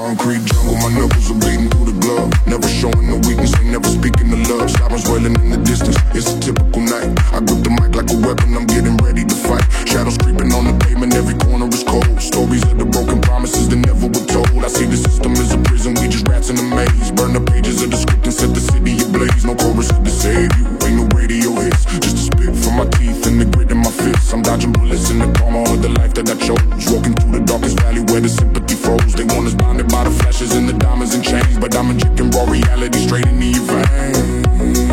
Concrete jungle, my knuckles are bleeding through the glove. Never showing no weakness, ain't never speaking of love. Sirens wailing in the distance, it's a typical night. I grip the mic like a weapon, I'm getting ready to fight. Shadows creeping on the pavement, every corner is cold. Stories of the broken promises that never were told. I see the system as a prison, we just rats in a maze. Burn the pages of the script and set the city ablaze. No chorus to save you, ain't no radio hits. Just a spit from my teeth and the grit in my fists. I'm dodging bullets in the karma of the life that I chose. Walking through the darkest valley where the sympathy froze. They want us blinded by the flashes and the diamonds and chains, but I'm injecting raw reality straight into your veins.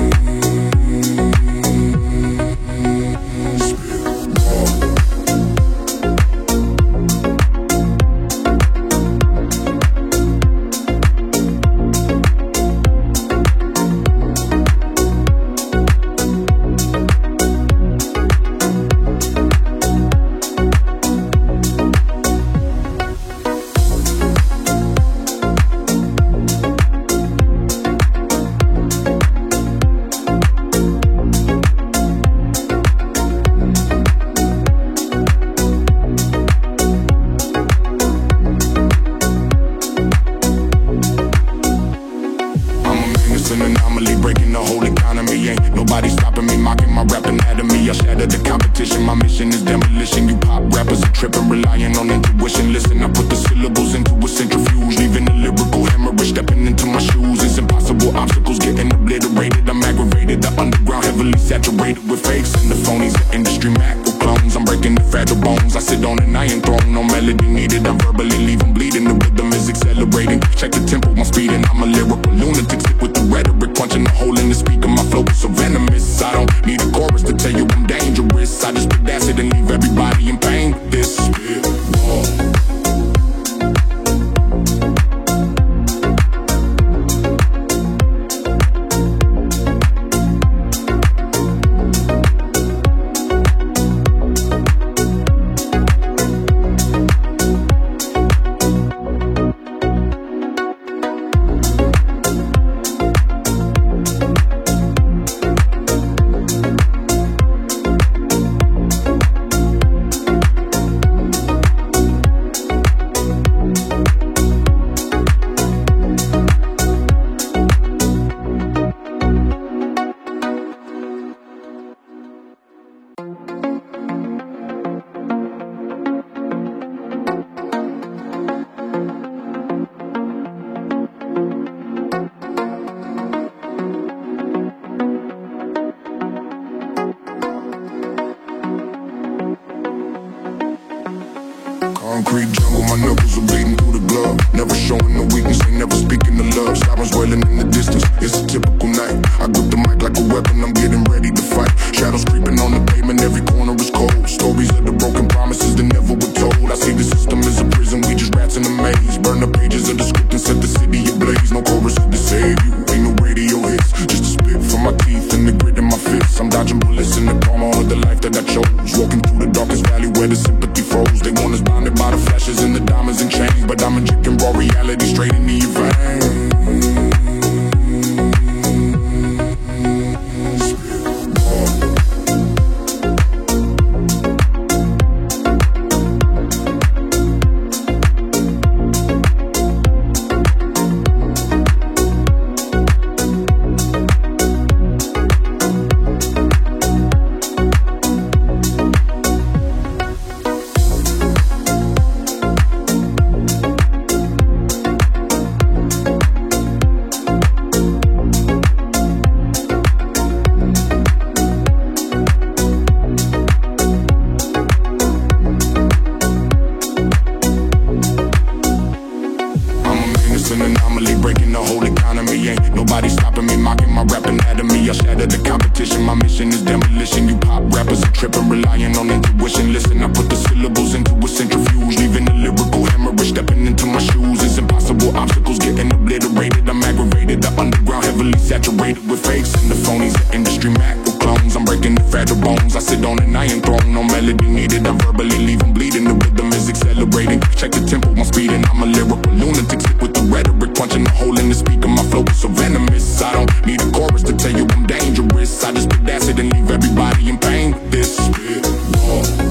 An anomaly breaking the whole economy. Ain't nobody stopping me, mocking my rap anatomy. I shatter the competition, my mission is demolition. You pop rappers are tripping, relying on intuition. Listen, I put the syllables into a centrifuge, leaving a lyrical hemorrhage. Stepping into my shoes, it's impossible. Obstacles getting obliterated. I'm aggravated, the underground heavily saturated with fakes and the phonies, the industry macro clones. I'm breaking the fragile bones. I sit on an iron throne, no melody needed. I verbally leave them bleeding. The rhythm is accelerating. Check the tempo, my speed, and I'm a lyrical lunatic. Sick with the rhetoric, punching a hole in the speaker. My flow is so venomous. I don't need a chorus to tell you I'm dangerous. I just spit acid and leave everybody in pain. This spit wall. Concrete jungle, my knuckles are bleeding through the glove. Never showing no weakness, ain't never speaking of love. Sirens wailing in the distance, it's a typical night. I grip the mic like a weapon, I'm getting ready to fight. Shadows creeping on the pavement, every corner is cold. Stories of the broken promises that never were told. I see the system as a prison, we just rats in a maze. Burn the pages of the script and set the city ablaze. No chorus to save you, ain't no radio hits. Just a spit from my teeth and the grit in my fists. I'm dodging bullets in the karma of the life that I chose. Walking through the darkest valley where the sympathy froze. They want us blinded by the flashes and the diamonds and chains, but I'm injecting raw reality straight into your veins. An anomaly breaking the whole economy. Ain't nobody stopping me, mocking my rap anatomy. I shatter the competition, my mission is demolition. You pop rappers are tripping, relying on intuition. Listen, I put the syllables into a centrifuge, leaving a lyrical hemorrhage. Stepping into my shoes, it's impossible. Obstacles getting obliterated. I'm aggravated, the underground heavily saturated with fakes and the phonies, the industry macro clones. I'm breaking the fragile bones. I sit on an iron throne, no melody needed. I verbally leave them bleeding. The rhythm is accelerating. Check the tempo, my speed, and I'm a lyrical lunatic. Sick with the rhetoric, punching a hole in the speaker. My flow is so venomous. I don't need a chorus to tell you I'm dangerous. I just spit acid and leave everybody in pain. This spit wall.